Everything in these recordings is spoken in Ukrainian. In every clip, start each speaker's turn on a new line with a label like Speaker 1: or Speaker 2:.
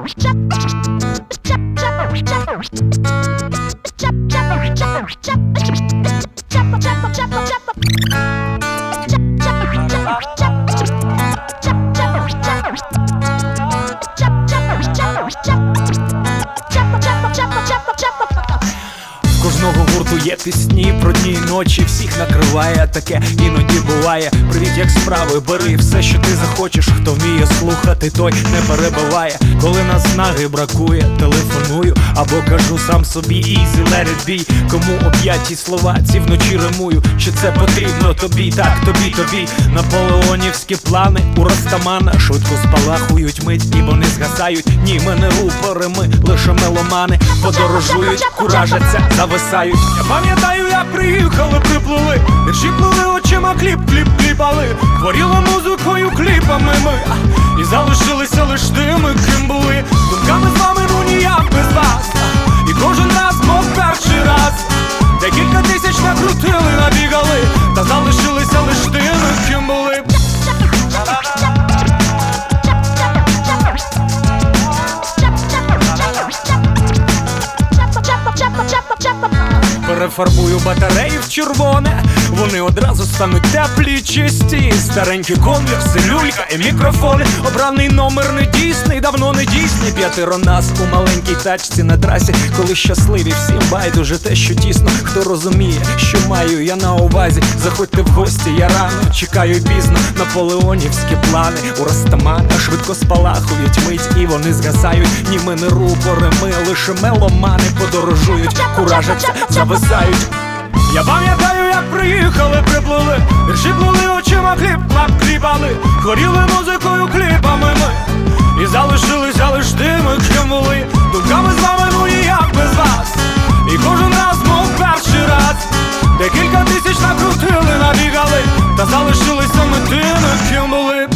Speaker 1: Кожного гурту є пісні про дні і ночі, всіх накриває, таке іноді буває. Привіт, як справи, бери все, що ти захочеш. Хто вміє слухати, той не перебиває. Коли наснаги бракує, телефоную або кажу сам собі easy, let it be. Кому об'яті слова ці вночі римую, чи це потрібно тобі, так тобі. Наполеонівські плани у Растамана швидко спалахують мить, і вони згасають. Ні, ми не рупори, ми лише меломани. Подорожують, куражаться, зависають. Я пам'ятаю, як приїхали, приплили, вірші плили очима, кліпали. Хворіли музикою, кліпами ми, і залишилися лиш тими, ким були. Думками з вами, ну ніяк без вас. І кожен раз, мов перший раз. Декілька тисяч накрутили, набігали, та залишилися лиш тими, ким були. Перефарбую батареї в червоне, вони одразу стануть теплі, чисті. Старенькі конверси, люлька і мікрофони. Обраний номер не дійсний, давно не дійсний. 5 нас у маленькій тачці на трасі. Коли щасливі, всім байдуже те, що тісно. Хто розуміє, що маю я на увазі. Заходьте в гості, я рано, чекаю пізно. Наполеонівські плани у Растамана швидко спалахують мить, і вони згасають. Ні, ми не рупори, ми лише меломани. Подорожують, куражаться, зависають. Я пам'ятаю, як приїхали, приплили, вірші плили очима, кліпали. Хворіли музикою, кліпами ми, і залишилися лиш тими, ким були. Думками з вами, ну ніяк без вас. І кожен раз, мов перший раз. Декілька тисяч накрутили, набігали, та залишилися ми тими, ким були.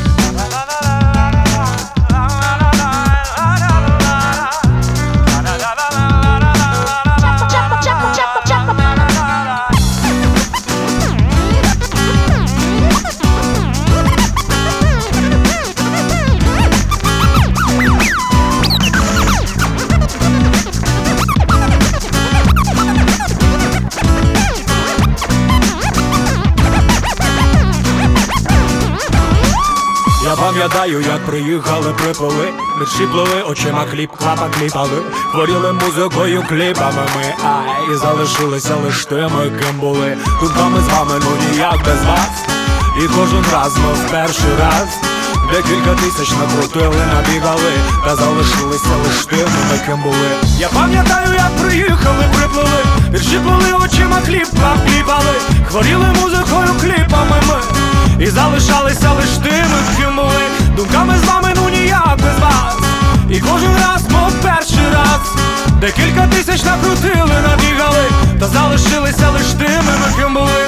Speaker 1: Я пам'ятаю, як приїхали, приплили, вірші плили очима, кліпали. Хворіли музикою, кліпами ми, і залишилися лиш тими, ким були. Думками з вами, ну ніяк без вас. І кожен раз, мов перший раз. Декілька тисяч накрутили, набігали, та залишилися лиш тими, ким були. Я пам'ятаю, як приїхали, приплили, вірші плили очима, кліпали. Хворіли музикою, кліпами ми, і залишалися лиш тими, ким були. Думками з вами, ну ніяк без вас. І кожен раз, мов перший раз. Декілька тисяч накрутили, набігали, та залишилися лиш тими, ким були.